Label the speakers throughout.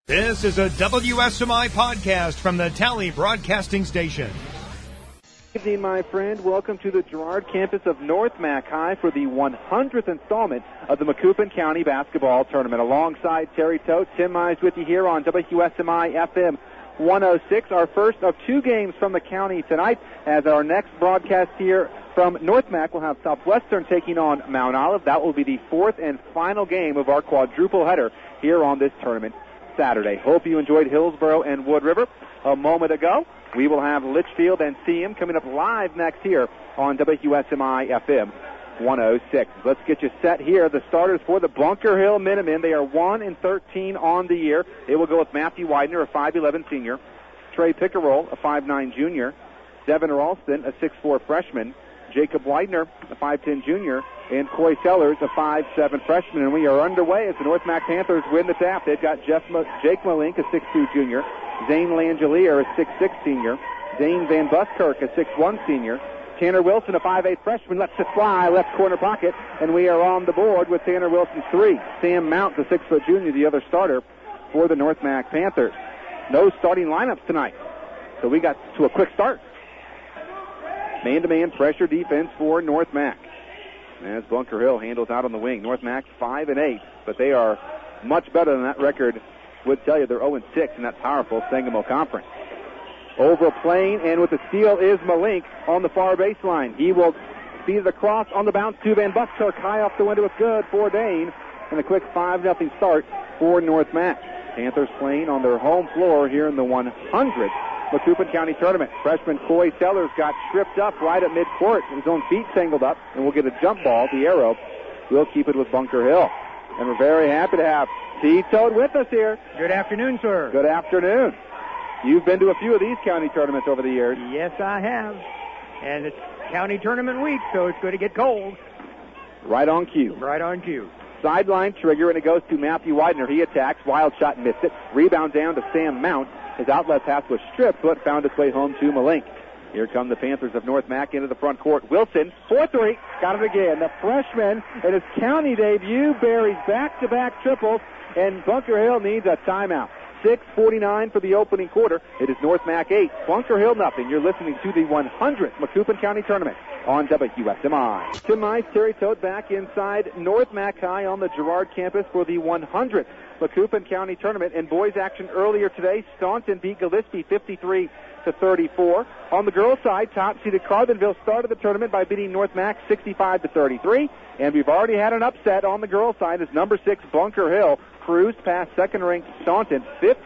Speaker 1: This is a WSMI podcast from the Tally Broadcasting Station.
Speaker 2: Good evening, my friend. Welcome to the Girard campus of North Mac High for the 100th installment of the Macoupin County Basketball Tournament. Alongside Terry Tote, Tim Mize with you here on WSMI FM 106. Our first of two games from the county tonight, as our next broadcast here from North Mac will have Southwestern taking on Mount Olive. That will be the fourth and final game of our quadruple header here on this tournament Saturday. Hope you enjoyed Hillsboro and Wood River a moment ago. We will have Litchfield and Seam coming up live next here on WSMI FM 106. Let's get you set here. The starters for the Bunker Hill Minutemen. They are 1-13 on the year. They will go with Matthew Widener, a 5'11 senior, Trey Pickerel, a 5'9 junior, Devin Ralston, a 6'4 freshman, Jacob Widener, a 5'10 junior, and Coy Sellers, a 5'7 freshman. And we are underway as the North Mac Panthers win the tap. They've got Jake Malink, a 6'2 junior, Zane Langelier, a 6'6 senior, Dane Van Buskirk, a 6'1 senior, Tanner Wilson, a 5'8 freshman, lets it fly, left corner pocket, and we are on the board with Tanner Wilson's three. Sam Mount, the 6-foot junior, the other starter for the North Mac Panthers. No starting lineups tonight, so we got to a quick start. Man-to-man pressure defense for North Mac, as Bunker Hill handles out on the wing. North Mac 5-8, but they are much better than that record would tell you. They're 0-6 in that powerful Sangamo Conference. Overplaying, and with the steal is Malink on the far baseline. He will feed it across on the bounce to Van Buskirk. High off the window, it's good for Dane. And a quick 5-0 start for North Mac. Panthers playing on their home floor here in the 100th Macoupin County Tournament. Freshman Coy Sellers got tripped up right at midcourt. His own feet tangled up, and we'll get a jump ball. The arrow will keep it with Bunker Hill. And we're very happy to have Steve Toad with us here.
Speaker 3: Good afternoon, sir.
Speaker 2: Good afternoon. You've been to a few of these county tournaments over the years.
Speaker 3: Yes, I have. And it's county tournament week, so it's going to get cold.
Speaker 2: Right on cue.
Speaker 3: Right on cue.
Speaker 2: Sideline trigger, and it goes to Matthew Widener. He attacks. Wild shot, missed it. Rebound down to Sam Mount. His outlet pass was stripped, but found its way home to Malink. Here come the Panthers of North Mac into the front court. Wilson, 4-3, got it again. The freshman in his county debut buries back-to-back triples, and Bunker Hill needs a timeout. 6:49 for the opening quarter. It is North Mac 8, Bunker Hill nothing. You're listening to the 100th Macoupin County Tournament on WSMI. Tim Mize, Terry Tote back inside North Mac High on the Girard campus for the 100th Macoupin County Tournament. In boys action earlier today, Staunton beat Gillespie 53-34. On the girls' side, top-seeded Carbonville started the tournament by beating North Mac 65-33. And we've already had an upset on the girls' side as number 6 Bunker Hill cruised past second-ranked Staunton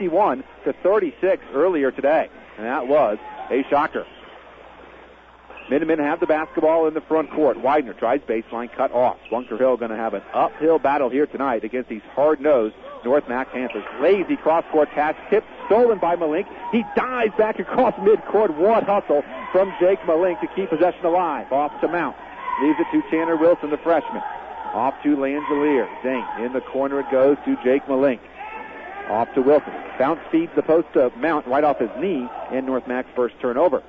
Speaker 2: 51-36 earlier today. And that was a shocker. Minutemen have the basketball in the front court. Widener tries baseline, cut off. Bunker Hill going to have an uphill battle here tonight against these hard-nosed North Mac Panthers. Lazy cross-court pass, tipped, stolen by Malink. He dives back across midcourt. What hustle from Jake Malink to keep possession alive. Off to Mount. Leaves it to Tanner Wilson, the freshman. Off to Langelier. Zane in the corner it goes to Jake Malink. Off to Wilson. Bounce feeds the post to Mount right off his knee, and North Mac's first turnover.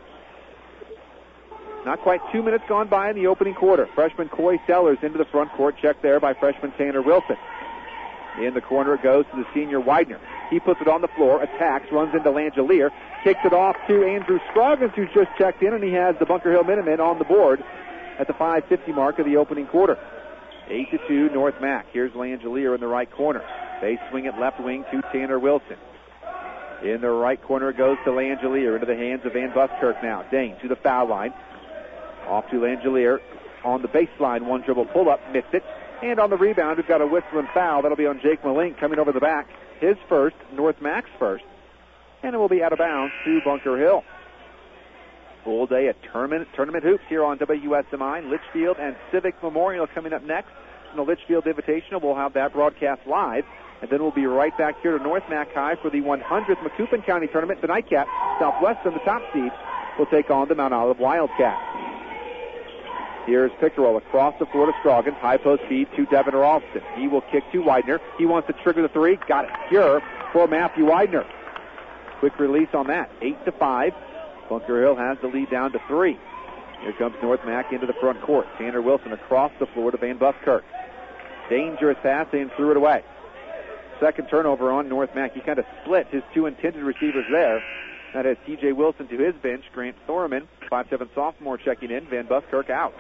Speaker 2: Not quite 2 minutes gone by in the opening quarter. Freshman Coy Sellers into the front court, checked there by freshman Tanner Wilson. In the corner it goes to the senior Widener. He puts it on the floor, attacks, runs into Langelier, kicks it off to Andrew Scroggins, who's just checked in, and he has the Bunker Hill Minutemen on the board at the 5:50 mark of the opening quarter. 8-2 North Mac. Here's Langelier in the right corner. They swing it left wing to Tanner Wilson. In the right corner it goes to Langelier, into the hands of Van Buskirk now. Dane to the foul line. Off to Langelier on the baseline. One dribble pull-up, missed it. And on the rebound, we've got a whistle and foul. That'll be on Jake Malink coming over the back. His first, North Mac's first. And it will be out of bounds to Bunker Hill. Full day of tournament hoops here on WSMI. Litchfield and Civic Memorial coming up next. In the Litchfield Invitational, we'll have that broadcast live. And then we'll be right back here to North Mac High for the 100th Macoupin County Tournament. The nightcap, Southwestern, the top seed, will take on the Mount Olive Wildcats. Here's Pickerel across the floor to Scroggins. High post feed to Devin Ralston. He will kick to Widener. He wants to trigger the three. Got it here for Matthew Widener. Quick release on that. 8-5. Bunker Hill has the lead down to 3. Here comes North Mac into the front court. Tanner Wilson across the floor to Van Buskirk. Dangerous pass and threw it away. second turnover on North Mac. He kind of split his two intended receivers there. That is T.J. Wilson to his bench. Grant Thorman, 5'7" sophomore, checking in. Van Buskirk out.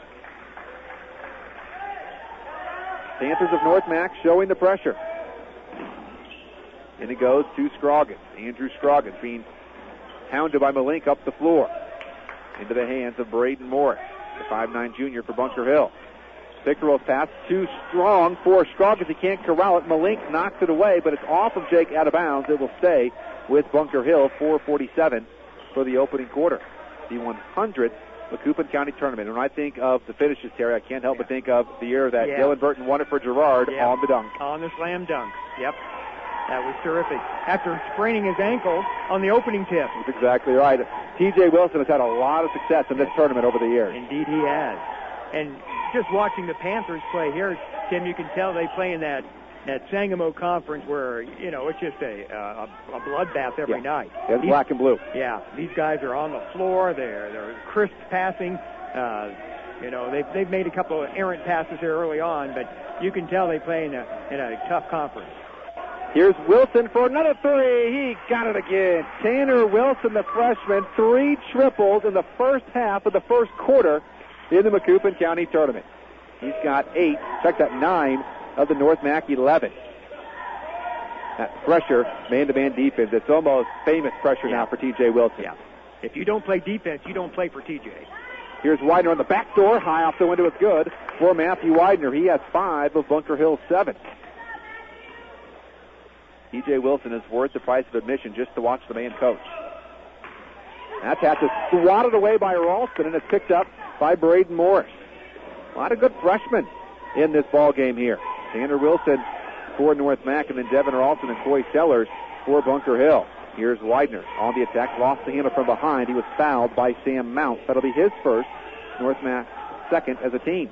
Speaker 2: Panthers of North Mac showing the pressure. And it goes to Scroggins. Andrew Scroggins being hounded by Malink up the floor. Into the hands of Braden Morris, the 5'9" junior for Bunker Hill. Pickerel's pass too strong for Scroggins. He can't corral it. Malink knocks it away, but it's off of Jake out of bounds. It will stay with Bunker Hill. 4:47 for the opening quarter. The 100th Macoupin County Tournament. When I think of the finishes, Terry, I can't help but think of the year that Dylan Burton won it for Girard on the dunk.
Speaker 3: On the slam dunk. Yep. That was terrific. After spraining his ankle on the opening tip.
Speaker 2: That's exactly right. T.J. Wilson has had a lot of success in this tournament over the years.
Speaker 3: Indeed he has. And just watching the Panthers play here, Tim, you can tell they play in that Sangamo Conference where, you know, it's just a bloodbath every night.
Speaker 2: It's black and blue.
Speaker 3: Yeah, these guys are on the floor. They're crisp passing. You know, they've made a couple of errant passes here early on, but you can tell they play in a tough conference.
Speaker 2: Here's Wilson for another three. He got it again. Tanner Wilson, the freshman, 3 triples in the first half of the first quarter in the Macoupin County Tournament. He's got 8, check that 9 of the North Mac 11. That pressure, man-to-man defense, it's almost famous pressure now for T.J. Wilson.
Speaker 3: Yeah. If you don't play defense, you don't play for T.J.
Speaker 2: Here's Widener on the back door. High off the window is good for Matthew Widener. He has 5 of Bunker Hill's 7. T.J. Wilson is worth the price of admission just to watch the man coach. That pass is swatted away by Ralston, and it's picked up by Braden Morris. A lot of good freshmen in this ball game here. Tanner Wilson for North Mac, and then Devin Ralston and Coy Sellers for Bunker Hill. Here's Widener on the attack, lost the handle from behind. He was fouled by Sam Mount. That'll be his first, North Mac second as a team.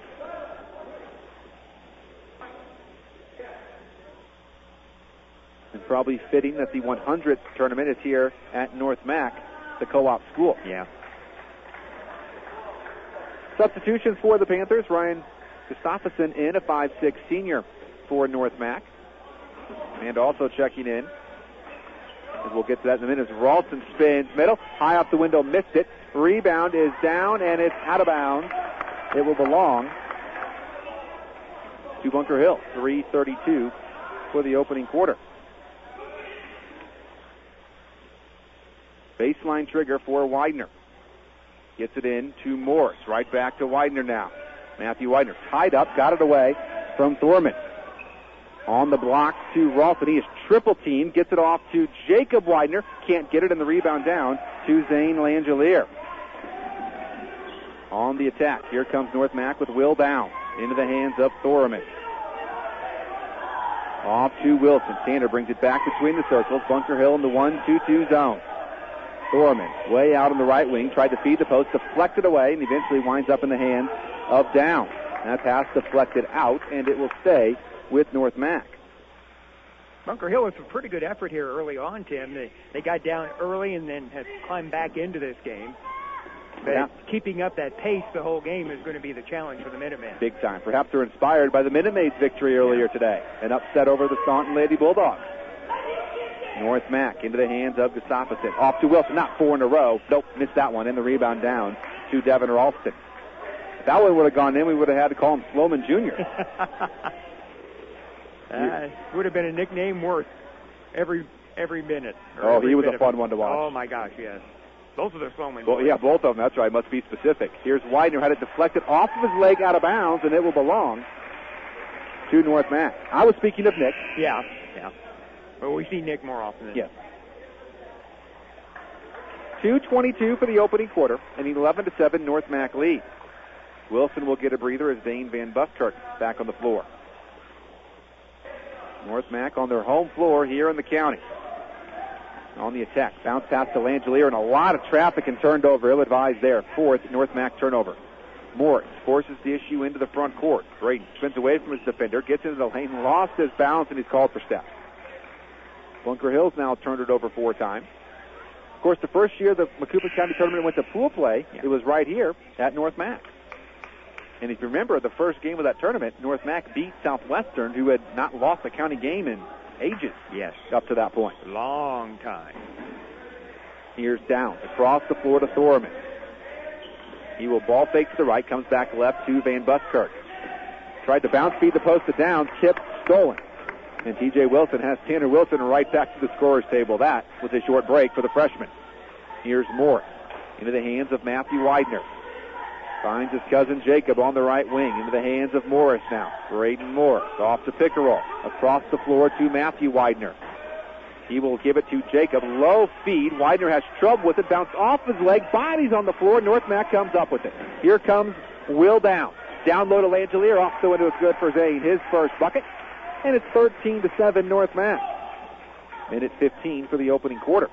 Speaker 2: And probably fitting that the 100th tournament is here at North Mac, the co-op school.
Speaker 3: Yeah.
Speaker 2: Substitutions for the Panthers. Ryan Gustafsson in, a 5'6" senior for North Mac. And also checking in, as we'll get to that in a minute, as Ralston spins middle. High off the window, missed it. Rebound is down, and it's out of bounds. It will belong to Bunker Hill. 3:32 for the opening quarter. Baseline trigger for Widener. Gets it in to Morris. Right back to Widener now. Matthew Widener tied up, got it away from Thorman. On the block to Ralston. He is triple teamed. Gets it off to Jacob Widener. Can't get it, and the rebound down to Zane Langelier. On the attack. Here comes North Mac with Will Downs. Into the hands of Thorman. Off to Wilson. Tanner brings it back between the circles. Bunker Hill in the 1-2-2 zone. Thorman, way out on the right wing, tried to feed the post, deflected away, and eventually winds up in the hands of Downs. That pass deflected out, and it will stay with North Mac.
Speaker 3: Bunker Hill was a pretty good effort here early on, Tim. They got down early and then have climbed back into this game. But keeping up that pace the whole game is going to be the challenge for the Minutemen.
Speaker 2: Big time. Perhaps they're inspired by the Minute Maids' victory earlier today. An upset over the Staunton Lady Bulldogs. North Mac into the hands of Gustafsson. Off to Wilson. Not 4 in a row. Nope, missed that one. And the rebound down to Devin Ralston. If that one would have gone in, we would have had to call him Sloman Jr.
Speaker 3: Would have been a nickname worth every minute.
Speaker 2: Oh, he was a fun one to watch.
Speaker 3: Oh, my gosh, yes. Both of their Sloman.
Speaker 2: Well, yeah, both of them. That's right. Must be specific. Here's Widener. Had it deflected off of his leg out of bounds, and it will belong to North Mac. I was speaking of Nick.
Speaker 3: Yeah. Well, we see Nick more often than
Speaker 2: yes. 2:22 for the opening quarter, an 11-7 North Mac lead. Wilson will get a breather as Dane Van Buskirk back on the floor. North Mac on their home floor here in the county. On the attack, bounce pass to Langelier, and a lot of traffic and turned over. Ill-advised there. 4th North Mac turnover. Morris forces the issue into the front court. Braden spins away from his defender, gets into the lane, lost his balance, and he's called for steps. Bunker Hill's now turned it over 4 times. Of course, the first year the Macoupin County Tournament went to pool play, It was right here at North Mac. And if you remember, the first game of that tournament, North Mac beat Southwestern, who had not lost a county game in ages.
Speaker 3: Yes.
Speaker 2: Up to that point.
Speaker 3: Long time.
Speaker 2: Here's Downs across the floor to Thorman. He will ball fake to the right, comes back left to Van Buskirk. Tried to bounce, feed the post to Downs, tipped, stolen. And T.J. Wilson has Tanner Wilson right back to the scorer's table. That was a short break for the freshman. Here's Morris into the hands of Matthew Widener. Finds his cousin Jacob on the right wing. Into the hands of Morris now. Braden Morris off to Pickerel. Across the floor to Matthew Widener. He will give it to Jacob. Low feed. Widener has trouble with it. Bounce off his leg. Bodies on the floor. North Mac comes up with it. Here comes Will Downs. Down low to Langelier. Off the window. It's good for Zane. His first bucket. And it's 13-7 North Mac. Minute 15 for the opening quarter.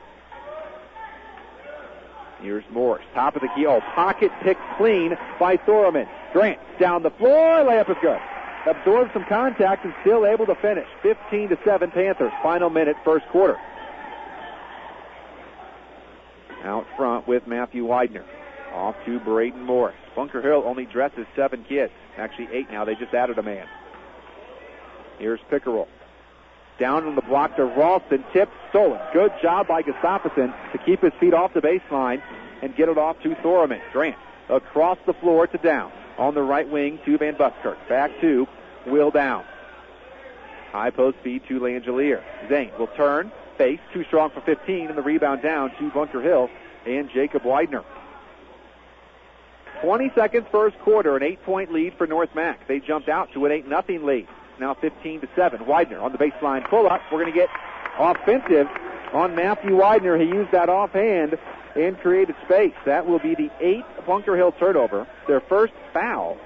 Speaker 2: Here's Morris. Top of the key. Oh, pocket picked clean by Thorman. Grant down the floor. Layup is good. Absorbed some contact and still able to finish. 15-7 Panthers. Final minute, first quarter. Out front with Matthew Widener. Off to Braden Morris. Bunker Hill only dresses 7 kids. Actually 8 now. They just added a man. Here's Pickerel. Down on the block to Ralston. Tip stolen. Good job by Gustafsson to keep his feet off the baseline and get it off to Thorman. Grant across the floor to Downs. On the right wing to Van Buskirk. Back to Will Downs. High post feed to Langelier. Zane will turn. Face. Too strong for 15. And the rebound down to Bunker Hill and Jacob Widener. 20 seconds first quarter. An 8-point lead for North Mac. They jumped out to an 8-0 lead. Now 15-7. Widener on the baseline pull up. We're going to get offensive on Matthew Widener. He used that offhand and created space. That will be the 8th Bunker Hill turnover. Their first foul.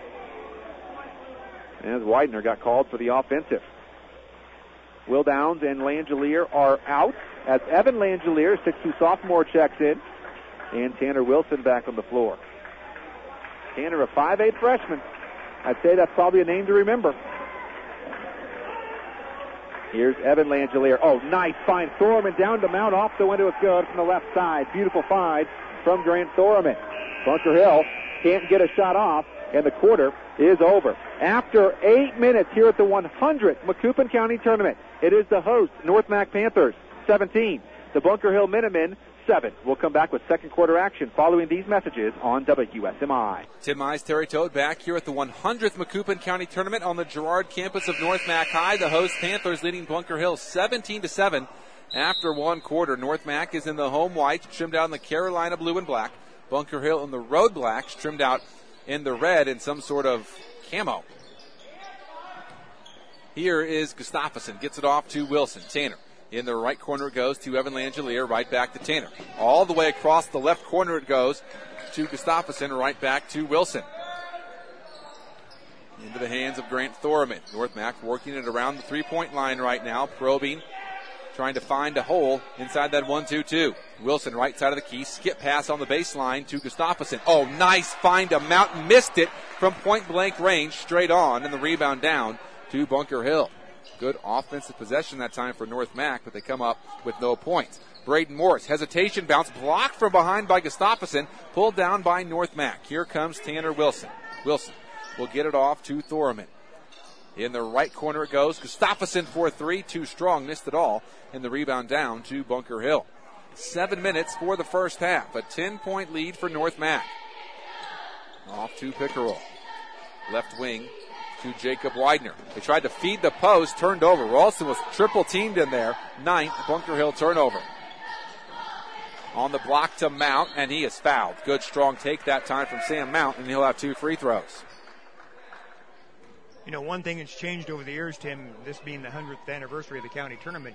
Speaker 2: As Widener got called for the offensive. Will Downs and Langelier are out as Evan Langelier, 6'2" sophomore, checks in. And Tanner Wilson back on the floor. Tanner, a 5'8" freshman. I'd say that's probably a name to remember. Here's Evan Langelier. Oh, nice find. Thorman down to Mount. Off the window. It's good from the left side. Beautiful find from Grant Thorman. Bunker Hill can't get a shot off, and the quarter is over. After 8 minutes here at the 100th Macoupin County Tournament, it is the host, North Mac Panthers, 17. The Bunker Hill Minutemen, 7. We'll come back with second quarter action following these messages on WSMI.
Speaker 4: Tim Mize, Terry Toad back here at the 100th Macoupin County Tournament on the Girard campus of North Mac High. The host Panthers leading Bunker Hill 17-7 after one quarter. North Mac is in the home whites, trimmed out in the Carolina blue and black. Bunker Hill in the road blacks, trimmed out in the red in some sort of camo. Here is Gustafsson. Gets it off to Wilson. Tanner. In the right corner it goes to Evan Langelier, right back to Tanner. All the way across the left corner it goes to Gustafsson, right back to Wilson. Into the hands of Grant Thorman. North Mac working it around the three-point line right now, probing, trying to find a hole inside that 1-2-2. Wilson, right side of the key, skip pass on the baseline to Gustafsson. Oh, nice find to Mountain, missed it from point-blank range, straight on, and the rebound down to Bunker Hill. Good offensive possession that time for North Mac, but they come up with no points. Braden Morris, hesitation, bounce, blocked from behind by Gustafsson, pulled down by North Mac. Here comes Tanner Wilson. Wilson will get it off to Thorman. In the right corner it goes. Gustafsson for 3, too strong, missed it all, and the rebound down to Bunker Hill. 7 minutes for the first half. A 10-point lead for North Mac. Off to Pickerel. Left wing to Jacob Widener. They tried to feed the post, turned over. Ralston was triple teamed in there. 9th Bunker Hill turnover. On the block to Mount, and he is fouled. Good strong take that time from Sam Mount, and he'll have 2 free throws.
Speaker 1: You know, one thing that's changed over the years, Tim, this being the 100th anniversary of the county tournament,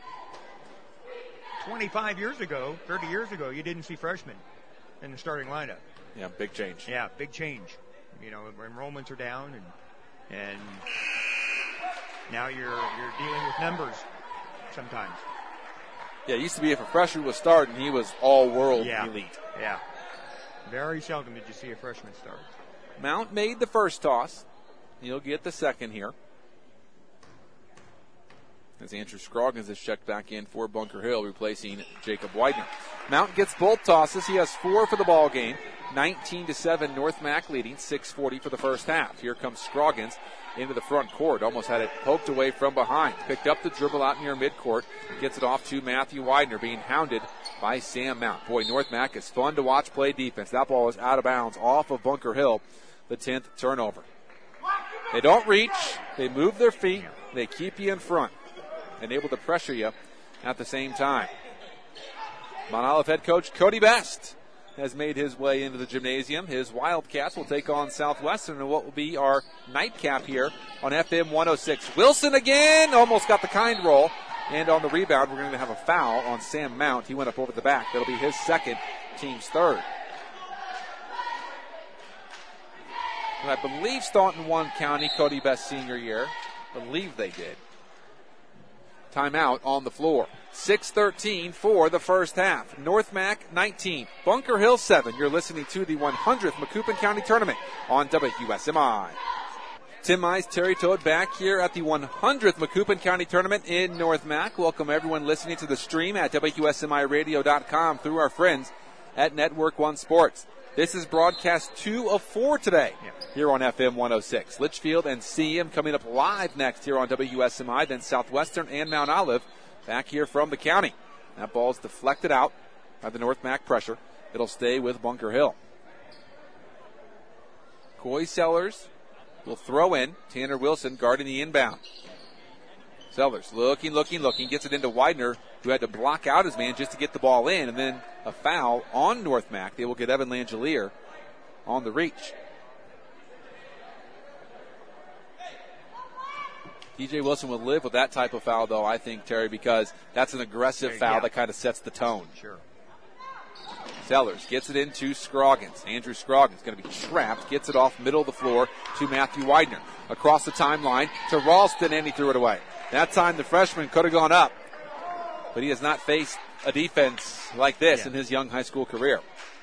Speaker 1: 25 years ago, 30 years ago, you didn't see freshmen in the starting lineup.
Speaker 4: Yeah, big change.
Speaker 1: Yeah, big change. You know, enrollments are down, and now you're dealing with numbers sometimes.
Speaker 4: Yeah, it used to be if a freshman was starting, he was all-world elite.
Speaker 1: Yeah. Very seldom did you see a freshman start.
Speaker 4: Mount made the first toss. He'll get the second here. As Andrew Scroggins is checked back in for Bunker Hill, replacing Jacob Widener. Mount gets both tosses. He has 4 for the ball game. 19-7 North Mac leading, 6:40 for the first half. Here comes Scroggins into the front court. Almost had it poked away from behind. Picked up the dribble out near midcourt. Gets it off to Matthew Widener, being hounded by Sam Mount. Boy, North Mac is fun to watch play defense. That ball is out of bounds off of Bunker Hill. The 10th turnover. They don't reach. They move their feet. They keep you in front and able to pressure you at the same time. Mount Olive head coach Cody Best has made his way into the gymnasium. His Wildcats will take on Southwestern in what will be our nightcap here on FM 106. Wilson again, almost got the kind roll. And on the rebound, we're going to have a foul on Sam Mount. He went up over the back. That'll be his second, team's third. And I believe Staunton won County Cody Best senior year. I believe they did. Timeout on the floor. 6:13 for the first half. North Mac 19, Bunker Hill 7. You're listening to the 100th Macoupin County Tournament on WSMI. Tim Mize, Terry Toad back here at the 100th Macoupin County Tournament in North Mac. Welcome everyone listening to the stream at WSMIRadio.com through our friends at Network One Sports. This is broadcast 2 of 4 today here on FM 106. Litchfield and CM coming up live next here on WSMI, then Southwestern and Mount Olive back here from the county. That ball's deflected out by the North Mac pressure. It'll stay with Bunker Hill. Coy Sellers will throw in. Tanner Wilson guarding the inbound. Sellers looking, gets it into Widener, who had to block out his man just to get the ball in, and then a foul on North Mac. They will get Evan Langelier on the reach. TJ Wilson will live with that type of foul, though, I think, Terry, because that's an aggressive foul that kind of sets the tone.
Speaker 1: Sure.
Speaker 4: Sellers gets it into Scroggins. Andrew Scroggins going to be trapped. Gets it off middle of the floor to Matthew Widener. Across the timeline to Ralston, and he threw it away. That time the freshman could have gone up, but he has not faced a defense like this in his young high school career.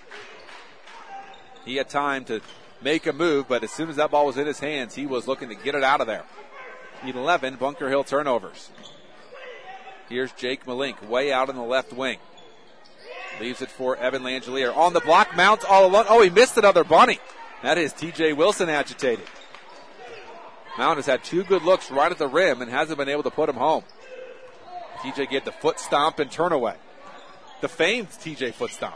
Speaker 4: He had time to make a move, but as soon as that ball was in his hands, he was looking to get it out of there. 11 Bunker Hill turnovers. Here's Jake Malink way out on the left wing. Leaves it for Evan Langelier. On the block, Mount all alone. Oh, he missed another bunny. That is TJ Wilson agitated. Mount has had 2 good looks right at the rim and hasn't been able to put him home. TJ get the foot stomp and turn away. The famed TJ foot stomp.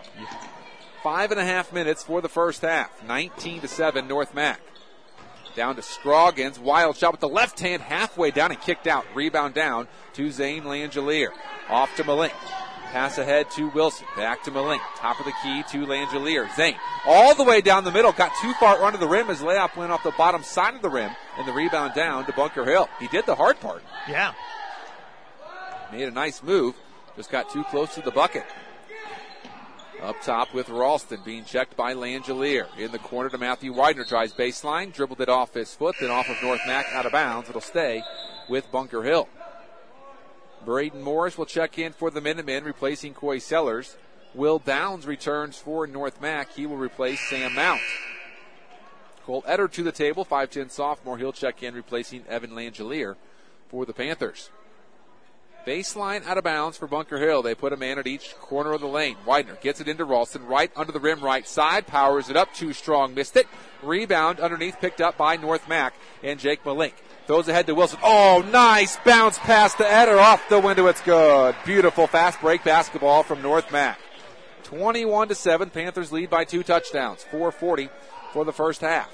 Speaker 4: 5.5 minutes for the first half. 19-7 North Mac. Down to Scroggins. Wild shot with the left hand halfway down and kicked out. Rebound down to Zane Langelier. Off to Malink. Pass ahead to Wilson. Back to Malink. Top of the key to Langelier. Zane all the way down the middle. Got too far under the rim. His layup went off the bottom side of the rim. And the rebound down to Bunker Hill. He did the hard part.
Speaker 1: Yeah.
Speaker 4: Made a nice move. Just got too close to the bucket. Up top with Ralston being checked by Langelier. In the corner to Matthew Widener. Tries baseline. Dribbled it off his foot. Then off of North Mac out of bounds. It'll stay with Bunker Hill. Braden Morris will check in for the Minutemen, replacing Coy Sellers. Will Downs returns for North Mac. He will replace Sam Mount. Cole Etter to the table, 5'10 sophomore. He'll check in, replacing Evan Langelier for the Panthers. Baseline out of bounds for Bunker Hill. They put a man at each corner of the lane. Widener gets it into Ralston, right under the rim, right side. Powers it up, too strong, missed it. Rebound underneath, picked up by North Mac and Jake Malink. Throws ahead to Wilson. Oh, nice bounce pass to Etter off the window. It's good. Beautiful fast break basketball from North Mac. 21-7. Panthers lead by 2 touchdowns. 4:40 for the first half.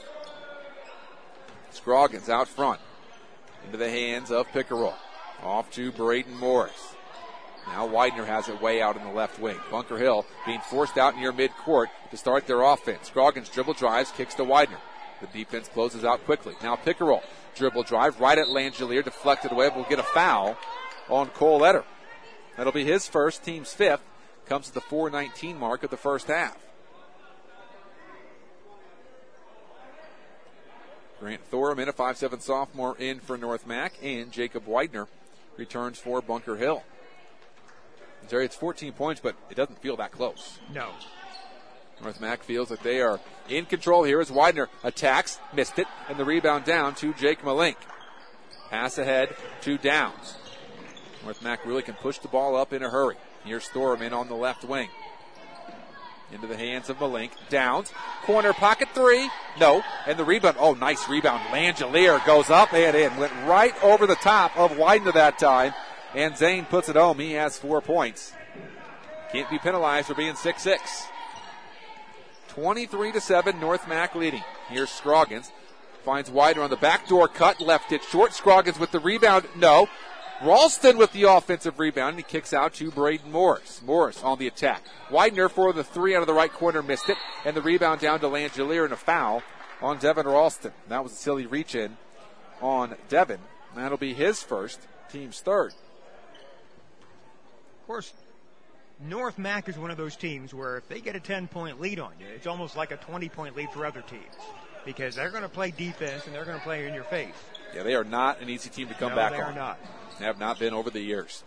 Speaker 4: Scroggins out front. Into the hands of Pickerel. Off to Braden Morris. Now Widener has it way out in the left wing. Bunker Hill being forced out near midcourt to start their offense. Scroggins dribble drives, kicks to Widener. The defense closes out quickly. Now Pickerel. Dribble drive right at Langelier, deflected away. We'll get a foul on Cole Etter. That'll be his first, team's 5th. Comes at the 4:19 mark of the first half. Grant Thorman, a 5'7 sophomore, in for North Mac, and Jacob Widener returns for Bunker Hill. Terry, it's 14 points, but it doesn't feel that close.
Speaker 1: No.
Speaker 4: North Mac feels like they are in control here as Widener attacks, missed it, and the rebound down to Jake Malink. Pass ahead to Downs. North Mac really can push the ball up in a hurry. Here's Thorman on the left wing. Into the hands of Malink. Downs. Corner pocket three. No. And the rebound. Oh, nice rebound. Langelier goes up and in. Went right over the top of Widener that time. And Zane puts it home. He has 4 points. Can't be penalized for being 6'6". 23-7, North Mac leading. Here's Scroggins. Finds Widener on the backdoor cut. Left it short. Scroggins with the rebound. No. Ralston with the offensive rebound, and he kicks out to Braden Morris. Morris on the attack. Widener for the three out of the right corner, missed it, and the rebound down to Langelier and a foul on Devin Ralston. That was a silly reach in on Devin. That'll be his first, team's third.
Speaker 1: Of course, North Mac is one of those teams where if they get a 10-point lead on you, it's almost like a 20-point lead for other teams because they're going to play defense and they're going to play in your face.
Speaker 4: Yeah, they are not an easy team to come back on.
Speaker 1: No, they are not.
Speaker 4: Have not been over the years.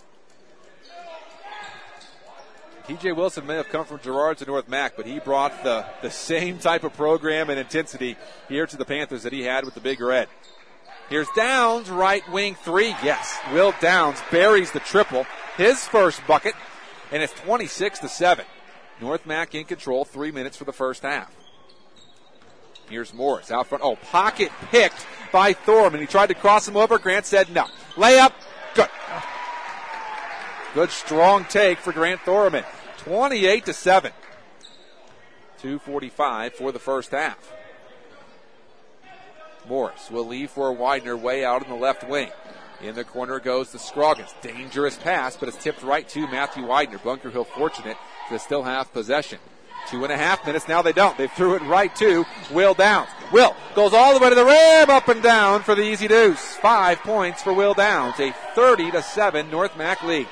Speaker 4: TJ Wilson may have come from Girard to North Mac, but he brought the same type of program and intensity here to the Panthers that he had with the Big Red. Here's Downs, right wing three. Yes, Will Downs buries the triple. His first bucket, and it's 26-7. North Mac in control, 3 minutes for the first half. Here's Morris out front. Oh, pocket picked by Thorman. He tried to cross him over. Grant said no. Layup. Good. Good strong take for Grant Thorman. 28-7. 2:45 for the first half. Morris will leave for Widener way out in the left wing. In the corner goes to Scroggins. Dangerous pass, but it's tipped right to Matthew Widener. Bunker Hill fortunate to still have possession. 2.5 minutes. Now they don't. They threw it right to Will Downs. Will goes all the way to the rim, up and down for the easy deuce. 5 points for Will Downs. A 30-7 North Mac lead.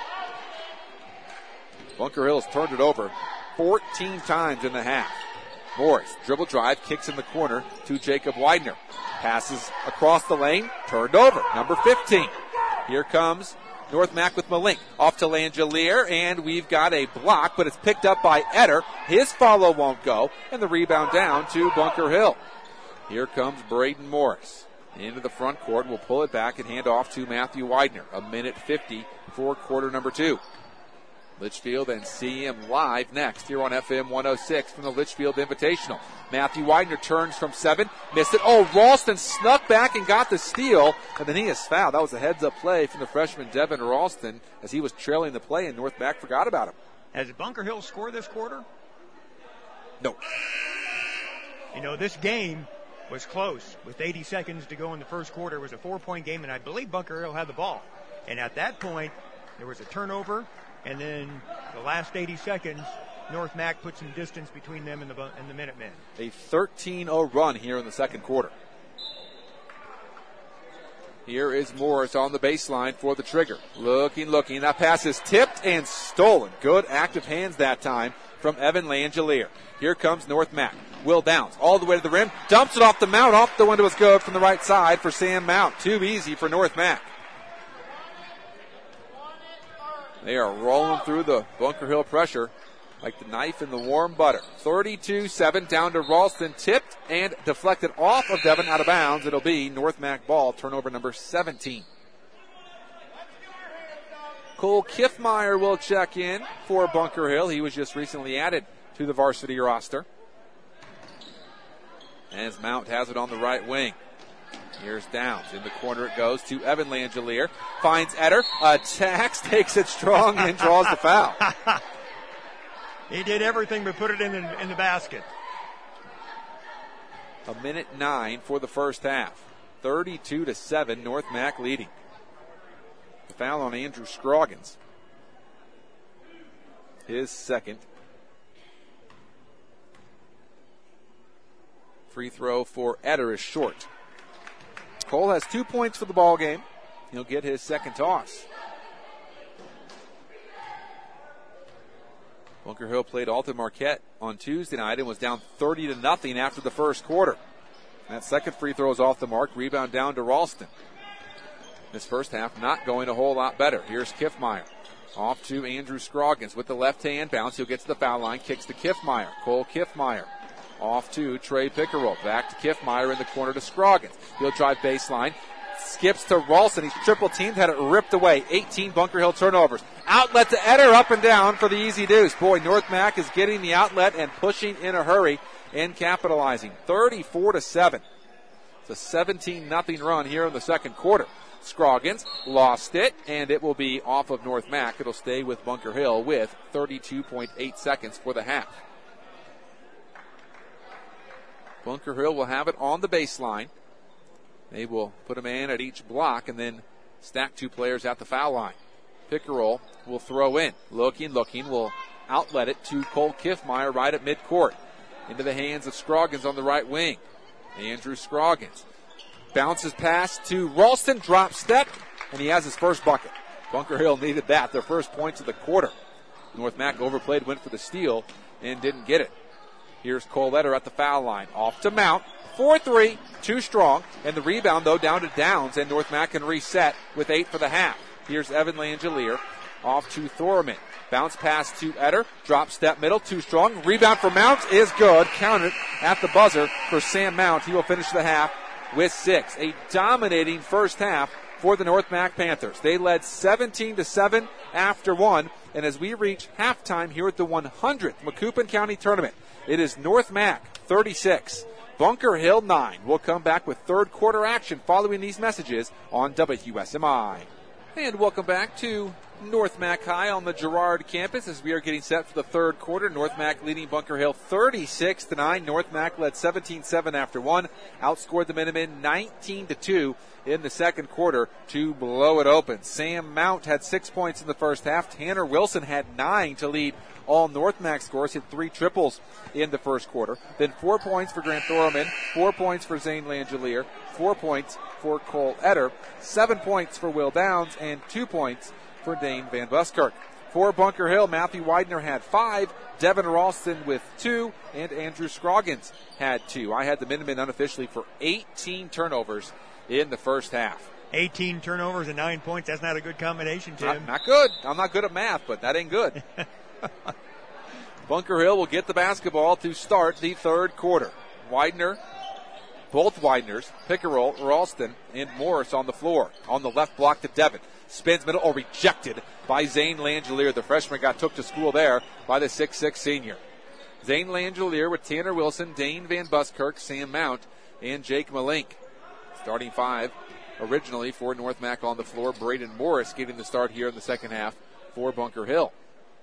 Speaker 4: Bunker Hill has turned it over 14 times in the half. Morris, dribble drive, kicks in the corner to Jacob Widener. Passes across the lane, turned over. Number 15. Here comes North Mac with Malink. Off to Langelier, and we've got a block, but it's picked up by Etter. His follow won't go, and the rebound down to Bunker Hill. Here comes Braden Morris into the front court. We'll pull it back and hand off to Matthew Widener. 1:50 for quarter number 2. Litchfield and CM live next here on FM 106 from the Litchfield Invitational. Matthew Widener turns from 7, missed it. Oh, Ralston snuck back and got the steal, and then he is fouled. That was a heads-up play from the freshman Devin Ralston as he was trailing the play, and North Mac forgot about him.
Speaker 1: Has Bunker Hill scored this quarter?
Speaker 4: No.
Speaker 1: You know, this game was close. With 80 seconds to go in the first quarter, it was a 4-point game, and I believe Bunker Hill had the ball. And at that point, there was a turnover, and then the last 80 seconds, North Mac put some distance between them and the Minutemen.
Speaker 4: A 13-0 run here in the second quarter. Here is Morris on the baseline for the trigger. Looking. That pass is tipped and stolen. Good active hands that time from Evan Langelier. Here comes North Mac. Will Downs all the way to the rim. Dumps it off the Mount. Off the window is good from the right side for Sam Mount. Too easy for North Mac. They are rolling through the Bunker Hill pressure like the knife in the warm butter. 32-7 down to Ralston. Tipped and deflected off of Devin out of bounds. It'll be North Mac ball, turnover number 17. Cole Kiffmeyer will check in for Bunker Hill. He was just recently added to the varsity roster. As Mount has it on the right wing. Here's Downs. In the corner it goes to Evan Langelier. Finds Etter. Attacks, takes it strong, and draws the foul.
Speaker 1: He did everything but put it in the basket.
Speaker 4: 1:09 for the first half. 32-7, North Mac leading. The foul on Andrew Scroggins. His second. Free throw for Etter is short. Cole has 2 points for the ball game. He'll get his second toss. Bunker Hill played Alton Marquette on Tuesday night and was down 30-0 after the first quarter. That second free throw is off the mark. Rebound down to Ralston. This first half not going a whole lot better. Here's Kiffmeyer. Off to Andrew Scroggins with the left hand bounce. He'll get to the foul line. Kicks to Kiffmeyer. Cole Kiffmeyer. Off to Trey Pickerel. Back to Kiffmeyer in the corner to Scroggins. He'll drive baseline. skips to Ralston. He's triple teamed, had it ripped away. 18 Bunker Hill turnovers. Outlet to Eder, up and down for the easy deuce. Boy, North Mac is getting the outlet and pushing in a hurry and capitalizing. 34-7. It's a 17-0 run here in the second quarter. Scroggins lost it, and it will be off of North Mac. It'll stay with Bunker Hill with 32.8 seconds for the half. Bunker Hill will have it on the baseline. They will put a man at each block and then stack two players at the foul line. Pickerel will throw in. Looking, will outlet it to Cole Kiffmeyer right at midcourt. Into the hands of Scroggins on the right wing. Andrew Scroggins bounces pass to Ralston, drop step, and he has his first bucket. Bunker Hill needed that, their first points of the quarter. North Mac overplayed, went for the steal, and didn't get it. Here's Cole Eder at the foul line. Off to Mount. 4-3, too strong. And the rebound, though, down to Downs, and North Mac can reset with 8 for the half. Here's Evan Langelier off to Thorman. Bounce pass to Eder. Drop step middle, too strong. Rebound for Mount is good. Counted at the buzzer for Sam Mount. He will finish the half with 6. A dominating first half for the North Mac Panthers. They led 17-7 after 1. And as we reach halftime here at the 100th Macoupin County Tournament, it is North Mac 36, Bunker Hill 9. We'll come back with third quarter action following these messages on WSMI. And welcome back to North Mac High on the Girard campus as we are getting set for the third quarter. North Mac leading Bunker Hill 36-9. North Mac led 17-7 after 1. Outscored the Minutemen 19-2 in the second quarter to blow it open. Sam Mount had 6 points in the first half. Tanner Wilson had 9 to lead all North Mac scores, hit 3 triples in the first quarter. Then 4 points for Grant Thorman, 4 points for Zane Langelier, 4 points for Cole Eder, 7 points for Will Downs, and 2 points for Dane Van Buskirk. For Bunker Hill, Matthew Widener had 5, Devin Ralston with 2, and Andrew Scroggins had 2. I had the Minutemen unofficially for 18 turnovers in the first half.
Speaker 1: 18 turnovers and 9 points. That's not a good combination, Tim.
Speaker 4: Not good. I'm not good at math, but that ain't good. Bunker Hill will get the basketball to start the third quarter. Widener, both Wideners, Pickerel, Ralston, and Morris on the floor. On the left block to Devin. Spins middle, rejected by Zane Langelier. The freshman got took to school there by the 6'6 senior. Zane Langelier with Tanner Wilson, Dane Van Buskirk, Sam Mount, and Jake Malink. Starting 5 originally for North Mac on the floor. Braden Morris getting the start here in the second half for Bunker Hill.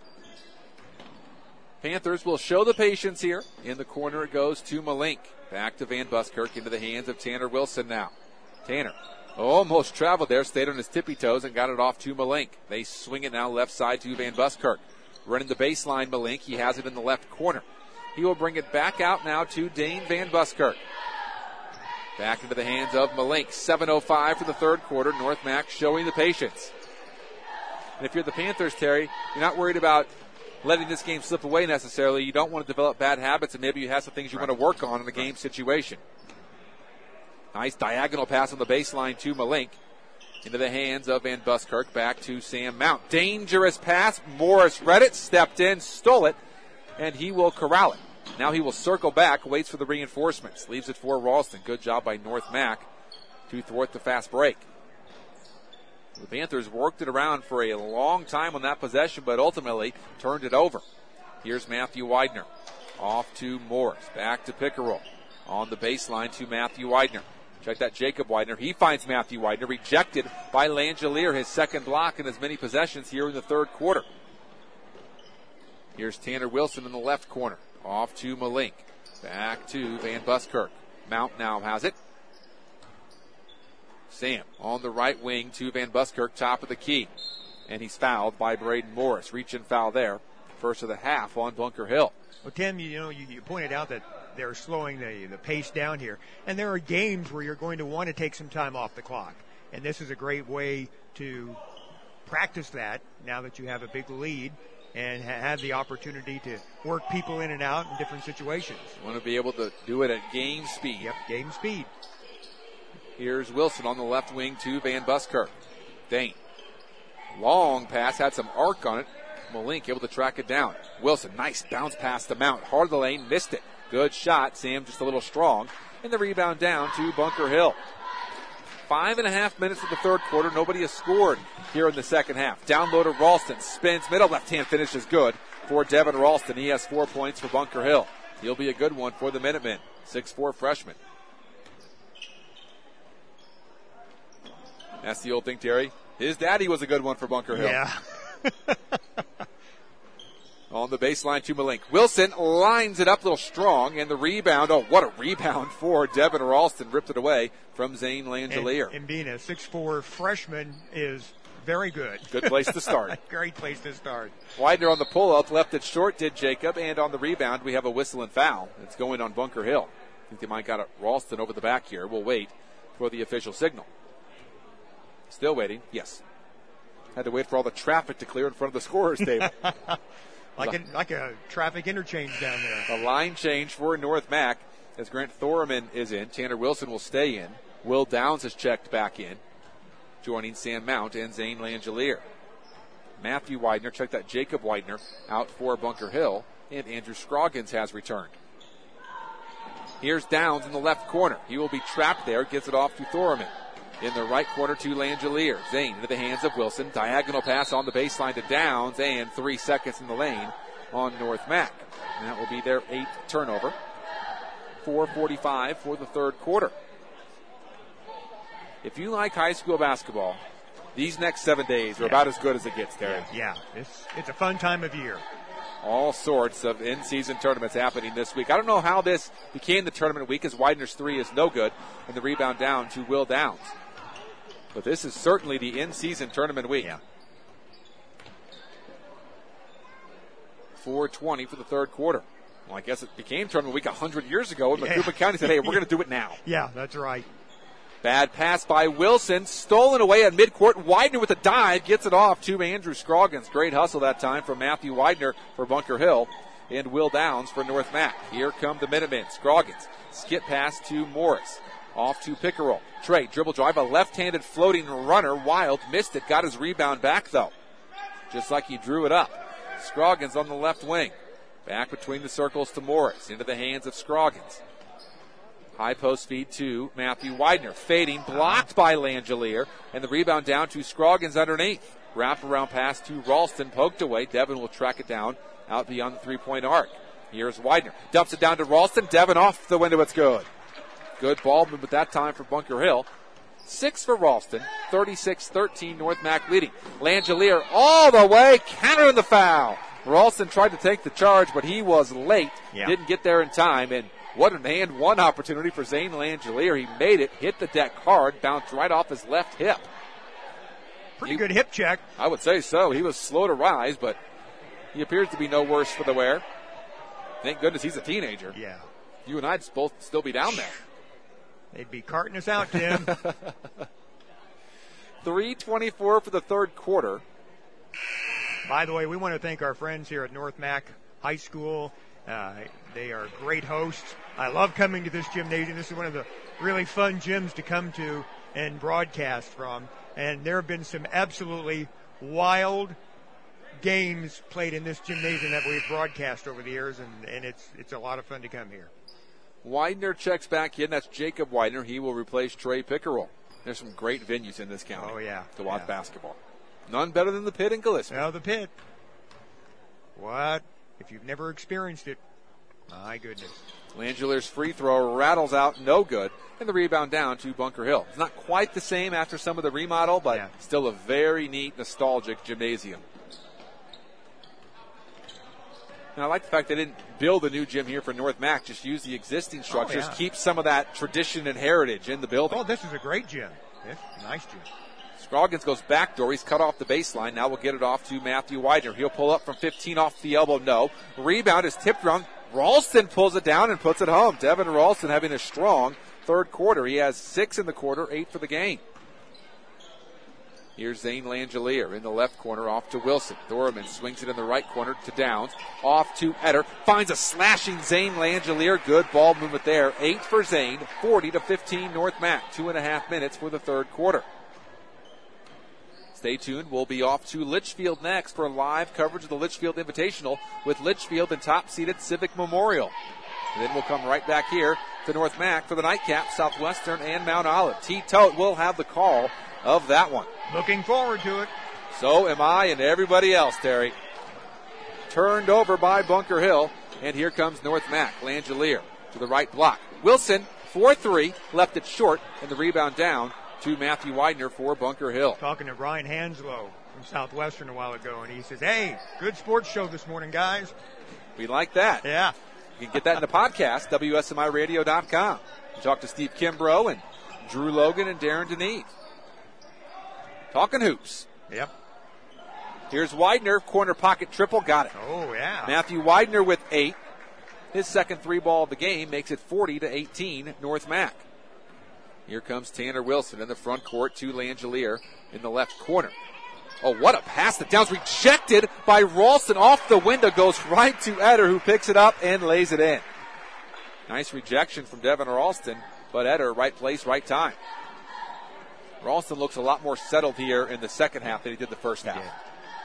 Speaker 4: Panthers will show the patience here. In the corner it goes to Malink. Back to Van Buskirk into the hands of Tanner Wilson now. Tanner almost traveled there, stayed on his tippy toes and got it off to Malink. They swing it now left side to Van Buskirk. Running the baseline, Malink. He has it in the left corner. He will bring it back out now to Dane Van Buskirk. Back into the hands of Malink. 7:05 for the third quarter. North Mac showing the patience. And if you're the Panthers, Terry, you're not worried about letting this game slip away necessarily. You don't want to develop bad habits, and maybe you have some things you want to work on in a game situation. Nice diagonal pass on the baseline to Malink. Into the hands of Van Buskirk. Back to Sam Mount. Dangerous pass. Morris read it, stepped in, stole it, and he will corral it. Now he will circle back, waits for the reinforcements. Leaves it for Ralston. Good job by North Mac to thwart the fast break. The Panthers worked it around for a long time on that possession, but ultimately turned it over. Here's Matthew Widener. Off to Morris. Back to Pickerel. On the baseline to Matthew Widener. Check that Jacob Widener. He finds Matthew Widener. Rejected by Langelier. His second block in as many possessions here in the third quarter. Here's Tanner Wilson in the left corner. Off to Malink. Back to Van Buskirk. Mount now has it. Sam on the right wing to Van Buskirk, top of the key. And he's fouled by Braden Morris. Reach and foul there. First of the half on Bunker Hill.
Speaker 1: Well, Tim, you pointed out that they're slowing the pace down here. And there are games where you're going to want to take some time off the clock. And this is a great way to practice that now that you have a big lead and have the opportunity to work people in and out in different situations.
Speaker 4: You want to be able to do it at game speed.
Speaker 1: Yep, game speed.
Speaker 4: Here's Wilson on the left wing to Van Buskirk. Dane. Long pass, had some arc on it. Malink able to track it down. Wilson, nice bounce pass to Mount. Hard of the lane, missed it. Good shot. Sam just a little strong. And the rebound down to Bunker Hill. 5.5 minutes of the third quarter. Nobody has scored here in the second half. Down low to Ralston. Spins middle. Left-hand finish is good for Devin Ralston. He has 4 points for Bunker Hill. He'll be a good one for the Minutemen. 6'4" freshman. That's the old thing, Terry. His daddy was a good one for Bunker Hill.
Speaker 1: Yeah.
Speaker 4: On the baseline to Malink. Wilson lines it up a little strong, and the rebound. Oh, what a rebound for Devin Ralston. Ripped it away from Zane Langelier.
Speaker 1: And being a 6'4" freshman is very good.
Speaker 4: Good place to start.
Speaker 1: Great place to start.
Speaker 4: Widener on the pull-up, left it short, did Jacob. And on the rebound, we have a whistle and foul. It's going on Bunker Hill. I think they might got Ralston over the back here. We'll wait for the official signal. Still waiting. Yes. Had to wait for all the traffic to clear in front of the scorer's table.
Speaker 1: like a traffic interchange down there.
Speaker 4: A line change for North Mac as Grant Thorman is in. Tanner Wilson will stay in. Will Downs has checked back in, joining Sam Mount and Zane Langelier. Matthew Widener, check that, Jacob Widener out for Bunker Hill, and Andrew Scroggins has returned. Here's Downs in the left corner. He will be trapped there, gets it off to Thorman. In the right corner to Langelier. Zane into the hands of Wilson. Diagonal pass on the baseline to Downs, and 3 seconds in the lane on North Mac. And that will be their 8th turnover. 4:45 for the third quarter. If you like high school basketball, these next 7 days are about as good as it gets, Terry.
Speaker 1: Yeah. It's a fun time of year.
Speaker 4: All sorts of in-season tournaments happening this week. I don't know how this became the tournament week, as Widener's 3 is no good, and the rebound down to Will Downs. But this is certainly the in-season tournament week.
Speaker 1: Yeah.
Speaker 4: 4:20 for the third quarter. Well, I guess it became tournament week 100 years ago when Macomb County said, hey, we're going to do it now.
Speaker 1: Yeah, that's right.
Speaker 4: Bad pass by Wilson, stolen away at midcourt. Widener with a dive, gets it off to Andrew Scroggins. Great hustle that time from Matthew Widener for Bunker Hill and Will Downs for North Mac. Here come the Minutemen. Scroggins, skip pass to Morris. Off to Pickerel. Trey, dribble drive, a left-handed floating runner. Wild missed it, got his rebound back though. Just like he drew it up. Scroggins on the left wing. Back between the circles to Morris. Into the hands of Scroggins. High post feed to Matthew Widener. Fading, blocked by Langelier. And the rebound down to Scroggins underneath. Wraparound pass to Ralston, poked away. Devin will track it down out beyond the three-point arc. Here's Widener. Dumps it down to Ralston. Devin off the window. It's good. Good ball movement that time for Bunker Hill. 6 for Ralston. 36-13, North Mac leading. Langelier all the way. Countering the foul. Ralston tried to take the charge, but he was late.
Speaker 1: Yeah.
Speaker 4: Didn't get there in time. And what an and one opportunity for Zane Langelier. He made it, hit the deck hard, bounced right off his left hip.
Speaker 1: Pretty good hip check.
Speaker 4: I would say so. He was slow to rise, but he appears to be no worse for the wear. Thank goodness he's a teenager.
Speaker 1: Yeah.
Speaker 4: You and I'd both still be down there.
Speaker 1: They'd be carting us out, Tim.
Speaker 4: 3:24 for the third quarter.
Speaker 1: By the way, we want to thank our friends here at North Mac High School. They are great hosts. I love coming to this gymnasium. This is one of the really fun gyms to come to and broadcast from. And there have been some absolutely wild games played in this gymnasium that we've broadcast over the years, and it's a lot of fun to come here.
Speaker 4: Widener checks back in. That's Jacob Widener. He will replace Trey Pickerel. There's some great venues in this county.
Speaker 1: Oh, yeah.
Speaker 4: To watch basketball. None better than the Pit in Gillespie.
Speaker 1: Oh, the Pit. What? If you've never experienced it, my goodness.
Speaker 4: Langelier's free throw rattles out, no good, and the rebound down to Bunker Hill. It's not quite the same after some of the remodel, but still a very neat, nostalgic gymnasium. And I like the fact they didn't build a new gym here for North Mac, just use the existing structures, keep some of that tradition and heritage in the building.
Speaker 1: Oh, this is a great gym. It's a nice gym.
Speaker 4: Scroggins goes backdoor. He's cut off the baseline. Now we'll get it off to Matthew Widener. He'll pull up from 15 off the elbow. No. Rebound is tipped around. Ralston pulls it down and puts it home. Devin Ralston having a strong third quarter. He has 6 in the quarter, 8 for the game. Here's Zane Langelier in the left corner off to Wilson. Thorman swings it in the right corner to Downs. Off to Etter. Finds a slashing Zane Langelier. Good ball movement there. 8 for Zane. 40-15 North Mac. 2.5 minutes for the third quarter. Stay tuned. We'll be off to Litchfield next for live coverage of the Litchfield Invitational with Litchfield and top-seeded Civic Memorial. And then we'll come right back here to North Mac for the nightcap, Southwestern and Mount Olive. T-Tote will have the call of that one.
Speaker 1: Looking forward to it.
Speaker 4: So am I and everybody else, Terry. Turned over by Bunker Hill, and here comes North Mac. Langelier to the right block. Wilson, 4-3, left it short, and the rebound down to Matthew Widener for Bunker Hill.
Speaker 1: Talking to Brian Hanslow from Southwestern a while ago, and he says, hey, good sports show this morning, guys.
Speaker 4: We like that.
Speaker 1: Yeah.
Speaker 4: You can get that in the podcast, WSMIRadio.com. You talk to Steve Kimbrough and Drew Logan and Darren Deneve. Talking hoops.
Speaker 1: Yep.
Speaker 4: Here's Widener, corner pocket triple, got it.
Speaker 1: Oh, yeah.
Speaker 4: Matthew Widener with 8. His second 3-ball of the game makes it 40-18 North Mac. Here comes Tanner Wilson in the front court to Langelier in the left corner. Oh, what a pass. The down's rejected by Ralston off the window, goes right to Eder, who picks it up and lays it in. Nice rejection from Devin Ralston, but Eder, right place, right time. Ralston looks a lot more settled here in the second half than he did the first half.
Speaker 1: Yeah.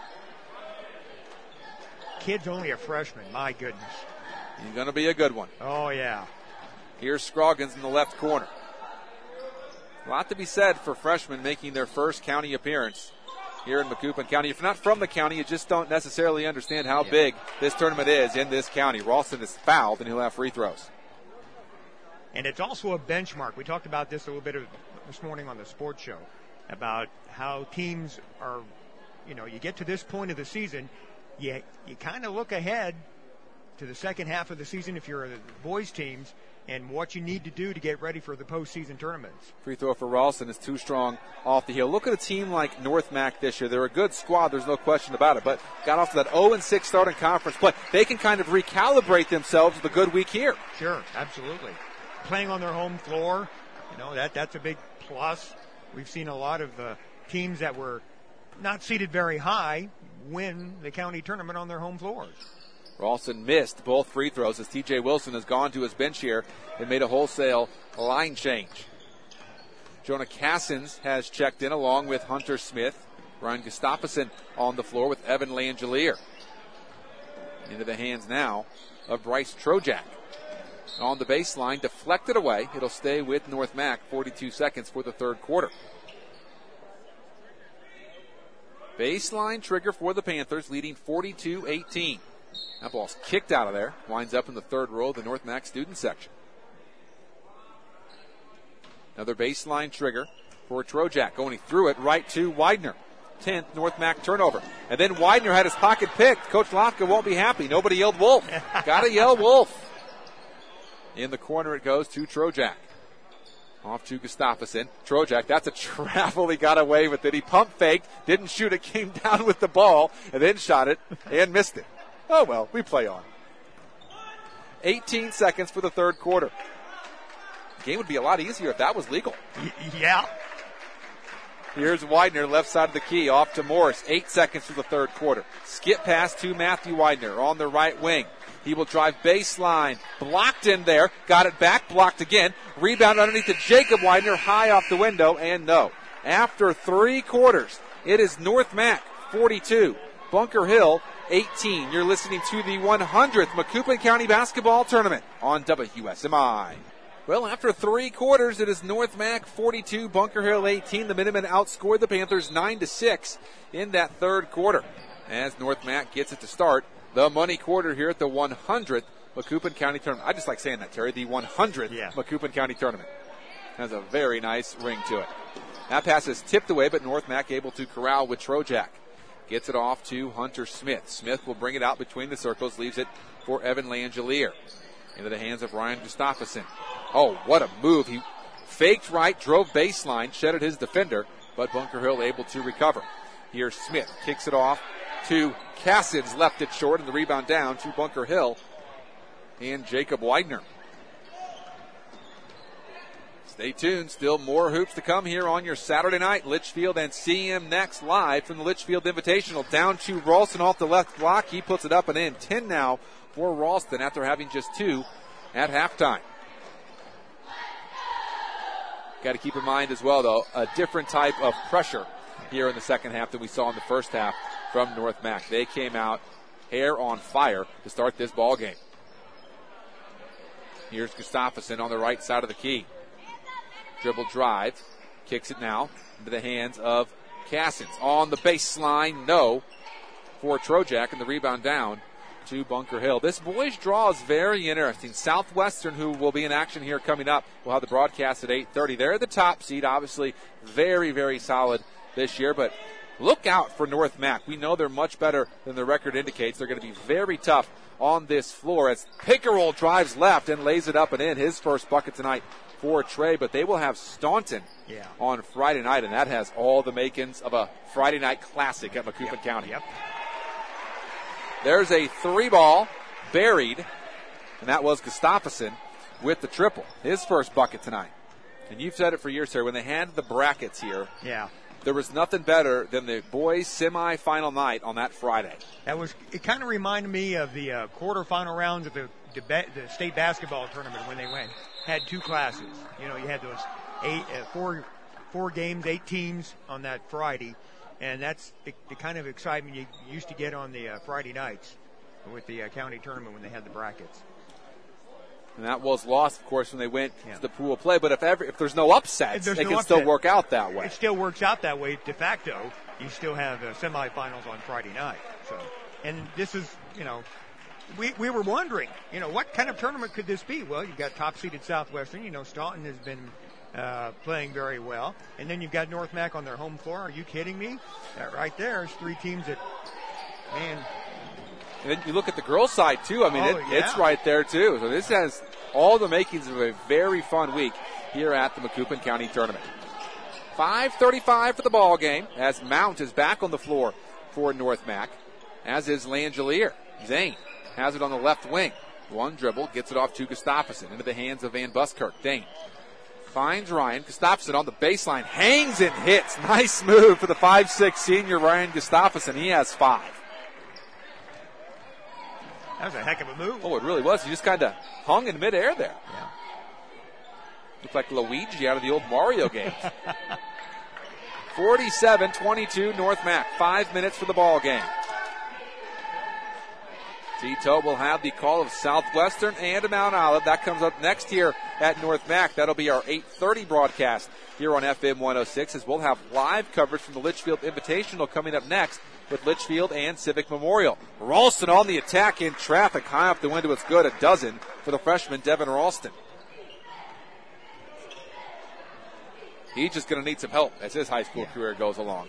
Speaker 1: Kid's only a freshman, my goodness.
Speaker 4: He's going to be a good one.
Speaker 1: Oh, yeah.
Speaker 4: Here's Scroggins in the left corner. A lot to be said for freshmen making their first county appearance here in Macoupin County. If you're not from the county, you just don't necessarily understand how big this tournament is in this county. Ralston is fouled, and he'll have free throws.
Speaker 1: And it's also a benchmark. We talked about this a little bit this morning on the sports show about how teams are, you get to this point of the season, you kind of look ahead to the second half of the season if you're the boys teams and what you need to do to get ready for the postseason tournaments.
Speaker 4: Free throw for Ralston is too strong off the heel. Look at a team like North Mac this year. They're a good squad, there's no question about it, but got off to that 0-6 start in conference play. They can kind of recalibrate themselves with a good week here.
Speaker 1: Sure, absolutely. Playing on their home floor, that's a big plus. We've seen a lot of teams that were not seated very high win the county tournament on their home floors.
Speaker 4: Ralston missed both free throws as T.J. Wilson has gone to his bench here and made a wholesale line change. Jonah Cassins has checked in along with Hunter Smith. Ryan Gustafsson on the floor with Evan Langelier. Into the hands now of Bryce Trojak. On the baseline, deflected away. It'll stay with North Mac, 42 seconds for the third quarter. Baseline trigger for the Panthers, leading 42-18. That ball's kicked out of there. Winds up in the third row of the North Mac student section. Another baseline trigger for Trojak. Going through it right to Widener. 10th North Mac turnover. And then Widener had his pocket picked. Coach Lofka won't be happy. Nobody yelled Wolf. Gotta yell Wolf. In the corner it goes to Trojak. Off to Gustafsson. Trojak, that's a travel. He got away with it. He pump faked, didn't shoot it, came down with the ball, and then shot it and missed it. Oh, well, we play on. 18 seconds for the third quarter. The game would be a lot easier if that was legal.
Speaker 1: Yeah.
Speaker 4: Here's Widener, left side of the key, off to Morris. 8 seconds for the third quarter. Skip pass to Matthew Widener on the right wing. He will drive baseline. Blocked in there. Got it back. Blocked again. Rebound underneath to Jacob Widener. High off the window. And no. After 3 quarters, it is North Mac 42. Bunker Hill 18. You're listening to the 100th Macoupin County Basketball Tournament on WSMI. Well, after 3 quarters, it is North Mac 42, Bunker Hill 18. The Minutemen outscored the Panthers 9-6 in that third quarter. As North Mac gets it to start the money quarter here at the 100th Macoupin County Tournament. I just like saying that, Terry. The 100th Macoupin County Tournament. Has a very nice ring to it. That pass is tipped away, but North Mac able to corral with Trojak. Gets it off to Hunter Smith. Smith will bring it out between the circles, leaves it for Evan Langelier. Into the hands of Ryan Gustafsson. Oh, what a move. He faked right, drove baseline, shedded his defender, but Bunker Hill able to recover. Here's Smith, kicks it off to Cassins, left it short, and the rebound down to Bunker Hill and Jacob Widener. Stay tuned. Still more hoops to come here on your Saturday night. Litchfield and CM next live from the Litchfield Invitational. Down to Ralston off the left block. He puts it up and in. 10 now for Ralston after having just 2 at halftime. Got to keep in mind as well, though, a different type of pressure here in the second half than we saw in the first half from North Mac. They came out hair on fire to start this ball game. Here's Gustafsson on the right side of the key. Dribble drive. Kicks it now into the hands of Cassins. On the baseline, no. For Trojak, and the rebound down to Bunker Hill. This boys' draw is very interesting. Southwestern, who will be in action here coming up, will have the broadcast at 8:30. They're the top seed, obviously very, very solid this year, but look out for North Mac. We know they're much better than the record indicates. They're going to be very tough on this floor as Pickerel drives left and lays it up and in. His first bucket tonight for Trey, but they will have Staunton on Friday night, and that has all the makings of a Friday night classic at Macoupin County.
Speaker 1: Yep.
Speaker 4: There's a 3-ball buried, and that was Gustafsson with the triple. His first bucket tonight. And you've said it for years, sir, when they had the brackets here, there was nothing better than the boys' semifinal night on that Friday.
Speaker 1: It kind of reminded me of the quarterfinal rounds of the state basketball tournament when they had two classes. You know, you had those four games, 8 teams on that Friday. And that's the kind of excitement you used to get on the Friday nights with the county tournament when they had the brackets.
Speaker 4: And that was lost, of course, when they went to the pool play. But if there's no upsets, it can still work out that way.
Speaker 1: It still works out that way de facto. You still have semifinals on Friday night. So, and this is, you know, we were wondering, you know, what kind of tournament could this be? Well, you've got top-seeded Southwestern. You know, Staunton has been playing very well. And then you've got North Mac on their home floor. Are you kidding me? That right there is 3 teams that, man.
Speaker 4: And then you look at the girls' side, too. I mean, it's right there, too. So this has all the makings of a very fun week here at the Macoupin County Tournament. 5:35 for the ball game as Mount is back on the floor for North Mac, as is Langelier. Zane has it on the left wing. One dribble, gets it off to Gustafsson into the hands of Van Buskirk. Dane finds Ryan. Gustafsson on the baseline, hangs and hits. Nice move for the 5'6" senior Ryan Gustafsson. He has 5.
Speaker 1: That was a heck of a move.
Speaker 4: Oh, it really was. He just kind of hung in midair there. Yeah. Looked like Luigi out of the old Mario games. 47-22 North Mac. 5 minutes for the ball game. Tito will have the call of Southwestern and Mount Olive. That comes up next here at North Mac. That'll be our 8:30 broadcast here on FM 106, as we'll have live coverage from the Litchfield Invitational coming up next with Litchfield and Civic Memorial. Ralston on the attack in traffic. High up the window, it's good. A dozen for the freshman, Devin Ralston. He's just going to need some help as his high school career goes along.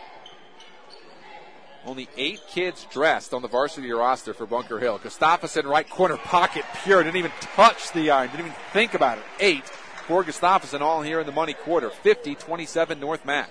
Speaker 4: Only 8 kids dressed on the varsity roster for Bunker Hill. Gustafsson, right corner pocket, pure. Didn't even touch the iron. Didn't even think about it. 8 for Gustafsson, all here in the money quarter. 50-27 North Mac.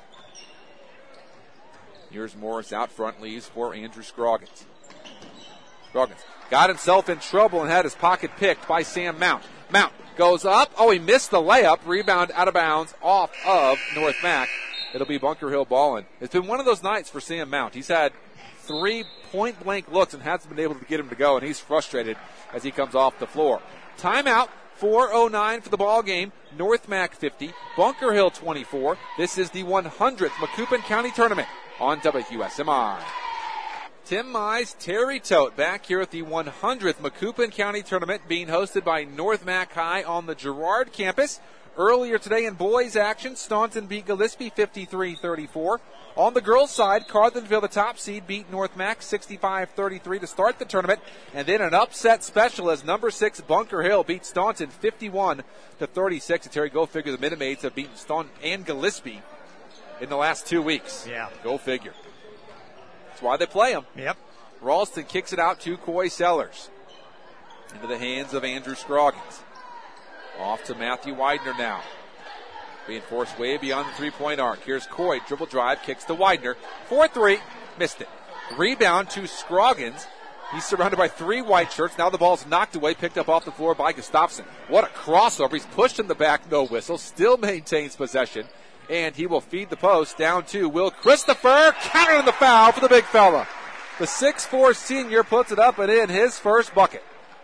Speaker 4: Here's Morris out front, leaves for Andrew Scroggins. Scroggins got himself in trouble and had his pocket picked by Sam Mount. Mount goes up. Oh, he missed the layup. Rebound out of bounds off of North Mac. It'll be Bunker Hill balling. It's been one of those nights for Sam Mount. He's had 3 point-blank looks and hasn't been able to get him to go, and he's frustrated as he comes off the floor. Timeout. 4:09 for the ball game. North Mac 50, Bunker Hill 24. This is the 100th Macoupin County Tournament on WSMI. Tim Mize, Terry Tote back here at the 100th Macoupin County Tournament being hosted by North Mac High on the Girard campus. Earlier today in boys action, Staunton beat Gillespie 53-34. On the girls' side, Carlinville, the top seed, beat North Mac 65-33 to start the tournament. And then an upset special as number 6 Bunker Hill beat Staunton 51-36. And Terry, go figure, the Minute Maids have beaten Staunton and Gillespie in the last 2 weeks.
Speaker 1: Yeah.
Speaker 4: Go figure. That's why they play them.
Speaker 1: Yep.
Speaker 4: Ralston kicks it out to Coy Sellers. Into the hands of Andrew Scroggins. Off to Matthew Widener now. Being forced way beyond the three-point arc. Here's Coy, dribble drive, kicks to Widener. 4-3, missed it. Rebound to Scroggins. He's surrounded by 3 white shirts. Now the ball's knocked away, picked up off the floor by Gustafsson. What a crossover. He's pushed in the back, no whistle. Still maintains possession. And he will feed the post down to Will Christopher. Countering the foul for the big fella. The 6'4 senior puts it up and in his first bucket.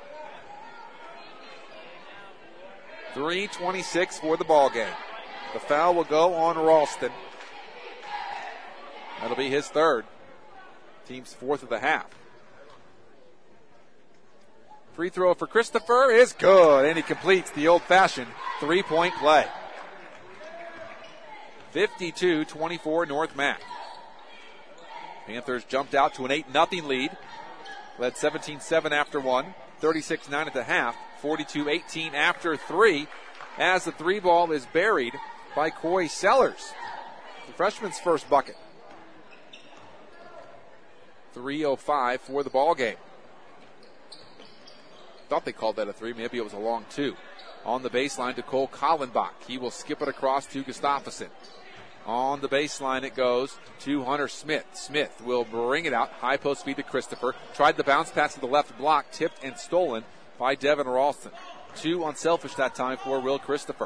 Speaker 4: 3:26 for the ball game. The foul will go on Ralston. That'll be his 3rd. Team's 4th of the half. Free throw for Christopher is good, and he completes the old-fashioned three-point play. 52-24 North Mac. Panthers jumped out to an 8-0 lead. Led 17-7 after one, 36-9 at the half, 42-18 after three, as the three ball is buried by Coy Sellers. The freshman's first bucket. 3:05 for the ball game. Thought they called that a three. Maybe it was a long two. On the baseline to Cole Kallenbach. He will skip it across to Gustafsson. On the baseline it goes to Hunter Smith. Smith will bring it out. High post feed to Christopher. Tried the bounce pass to the left block. Tipped and stolen by Devin Ralston. 2 unselfish that time for Will Christopher.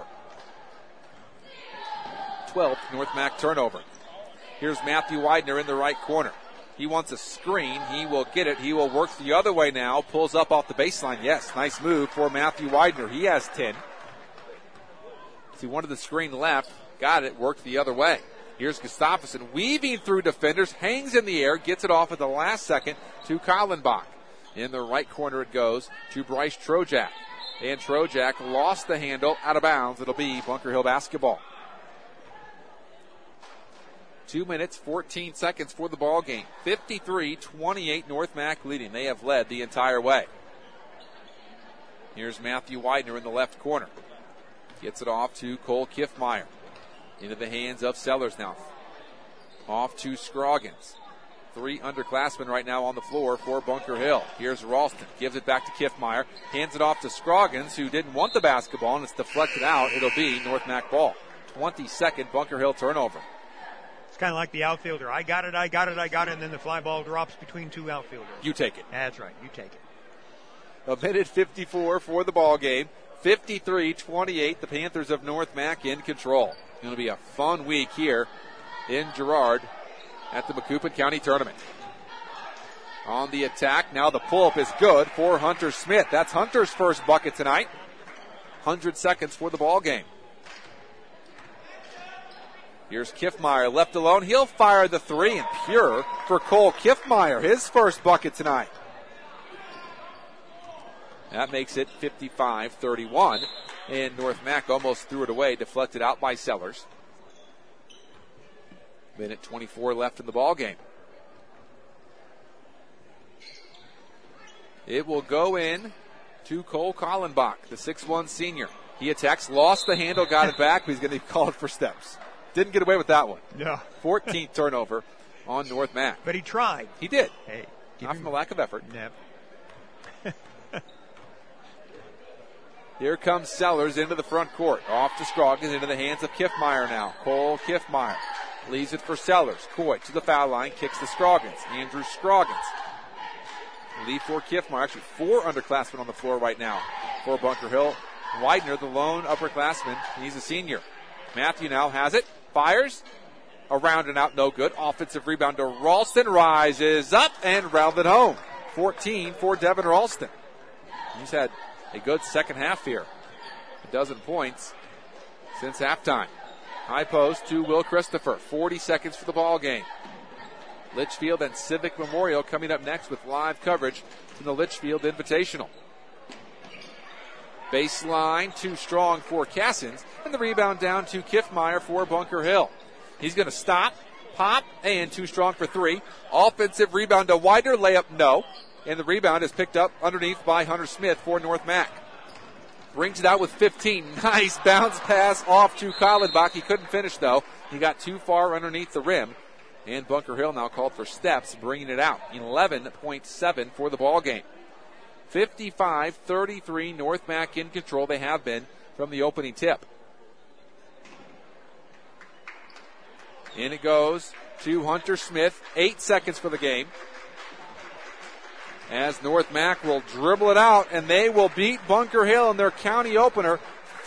Speaker 4: 12th North Mac turnover. Here's Matthew Widener in the right corner. He wants a screen. He will get it. He will work the other way now. Pulls up off the baseline. Yes, nice move for Matthew Widener. He has 10. He wanted the screen left. Got it. Worked the other way. Here's Gustafsson weaving through defenders. Hangs in the air. Gets it off at the last second to Kallenbach. In the right corner it goes to Bryce Trojak. And Trojak lost the handle out of bounds. It'll be Bunker Hill basketball. 2 minutes, 14 seconds for the ball game. 53-28 North Mac leading. They have led the entire way. Here's Matthew Widener in the left corner. Gets it off to Cole Kiffmeyer. Into the hands of Sellers now. Off to Scroggins. 3 underclassmen right now on the floor for Bunker Hill. Here's Ralston. Gives it back to Kiffmeyer. Hands it off to Scroggins, who didn't want the basketball, and it's deflected out. It'll be North Mac ball. 22nd Bunker Hill turnover.
Speaker 1: It's kind of like the outfielder. I got it, and then the fly ball drops between two outfielders.
Speaker 4: You take it.
Speaker 1: That's right. You take it.
Speaker 4: A minute 54 for the ball game. 53-28. The Panthers of North Mac in control. Going to be a fun week here in Girard at the Macoupin County Tournament. On the attack, now the pull-up is good for Hunter Smith. That's Hunter's first bucket tonight. 100 seconds for the ball game. Here's Kiffmeyer left alone. He'll fire the three and pure for Cole Kiffmeyer. His first bucket tonight. That makes it 55-31. And North Mac almost threw it away, deflected out by Sellers. Minute 24 left in the ball game. It will go in to Cole Kallenbach, the 6'1 senior. He attacks, lost the handle, got it back. He's going to be called for steps. Didn't get away with that one.
Speaker 1: No.
Speaker 4: 14th turnover on North Mac.
Speaker 1: But he tried.
Speaker 4: He did.
Speaker 1: Hey,
Speaker 4: not from a lack of effort.
Speaker 1: Yep.
Speaker 4: Here comes Sellers into the front court. Off to Scroggins, into the hands of Kiffmeyer now. Cole Kiffmeyer leaves it for Sellers. Coy to the foul line, kicks to Scroggins. Andrew Scroggins. Lead for Kiffmeyer. Actually, 4 underclassmen on the floor right now for Bunker Hill. Widener, the lone upperclassman. He's a senior. Matthew now has it. Fires. Around and out, no good. Offensive rebound to Ralston. Rises up and rounded home. 14 for Devin Ralston. He's had a good second half here. 12 points since halftime. High post to Will Christopher. 40 seconds for the ball game. Litchfield and Civic Memorial coming up next with live coverage from the Litchfield Invitational. Baseline, too strong for Cassins, and the rebound down to Kiffmeyer for Bunker Hill. He's going to stop, pop, and too strong for 3. Offensive rebound to Widener, layup no, and the rebound is picked up underneath by Hunter Smith for North Mac. Brings it out with 15. Nice bounce pass off to Kallenbach. He couldn't finish though. He got too far underneath the rim, and Bunker Hill now called for steps, bringing it out. 11.7 for the ball game. 55-33, North Mac in control. They have been from the opening tip. In it goes to Hunter Smith. 8 seconds for the game. As North Mac will dribble it out, and they will beat Bunker Hill in their county opener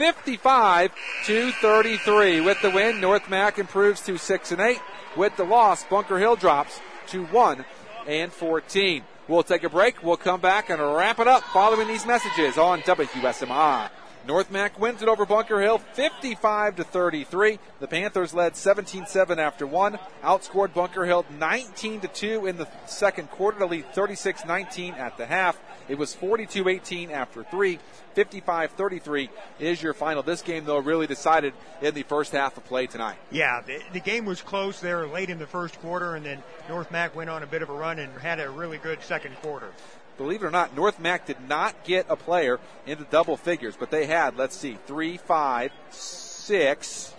Speaker 4: 55-33. With the win, North Mac improves to 6-8. With the loss, Bunker Hill drops to 1-14. We'll take a break. We'll come back and wrap it up following these messages on WSMI. North Mac wins it over Bunker Hill 55-33. The Panthers led 17-7 after one, outscored Bunker Hill 19-2 in the second quarter to lead 36-19 at the half. It was 42-18 after three. 55-33 is your final. This game, though, really decided in the first half of play tonight.
Speaker 1: Yeah, the game was close there late in the first quarter, and then North Mac went on a bit of a run and had a really good second quarter.
Speaker 4: Believe it or not, North Mac did not get a player into double figures, but they had, 3, 5, 6,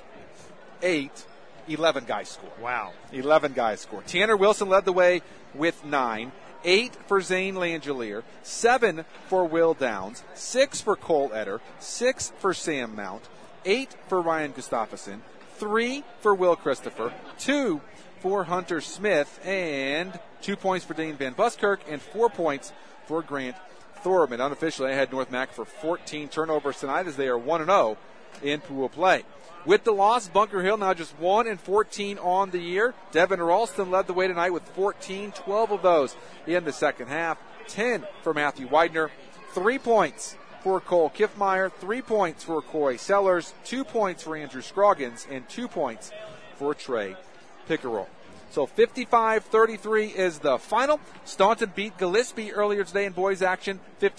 Speaker 4: 8, 11 guys score.
Speaker 1: Wow.
Speaker 4: 11 guys score. Tanner Wilson led the way with 9. 8 for Zane Langelier, 7 for Will Downs, 6 for Cole Etter, 6 for Sam Mount, 8 for Ryan Gustafson, 3 for Will Christopher, 2 for Hunter Smith, and 2 points for Dane Van Buskirk, and 4 points for Grant Thorman. Unofficially, I had North Mac for 14 turnovers tonight as they are 1-0 in pool play. With the loss, Bunker Hill now just 1-14 on the year. Devin Ralston led the way tonight with 14, 12 of those in the second half. 10 for Matthew Widener, 3 points for Cole Kiffmeyer, 3 points for Coy Sellers, 2 points for Andrew Scroggins, and 2 points for Trey Pickerel. So 55-33 is the final. Staunton beat Gillespie earlier today in boys action,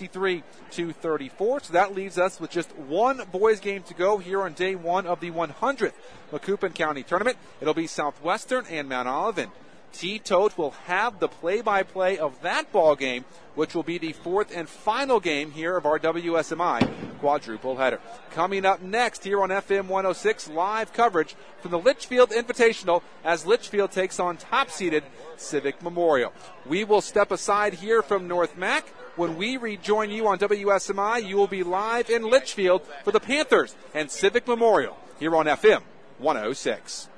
Speaker 4: 53-34. So that leaves us with just one boys game to go here on day one of the 100th Macoupin County Tournament. It'll be Southwestern and Mount Olive. T-Tote will have the play-by-play of that ball game, which will be the fourth and final game here of our WSMI quadruple header. Coming up next here on FM 106, live coverage from the Litchfield Invitational as Litchfield takes on top-seeded Civic Memorial. We will step aside here from North Mac. When we rejoin you on WSMI, you will be live in Litchfield for the Panthers and Civic Memorial here on FM 106.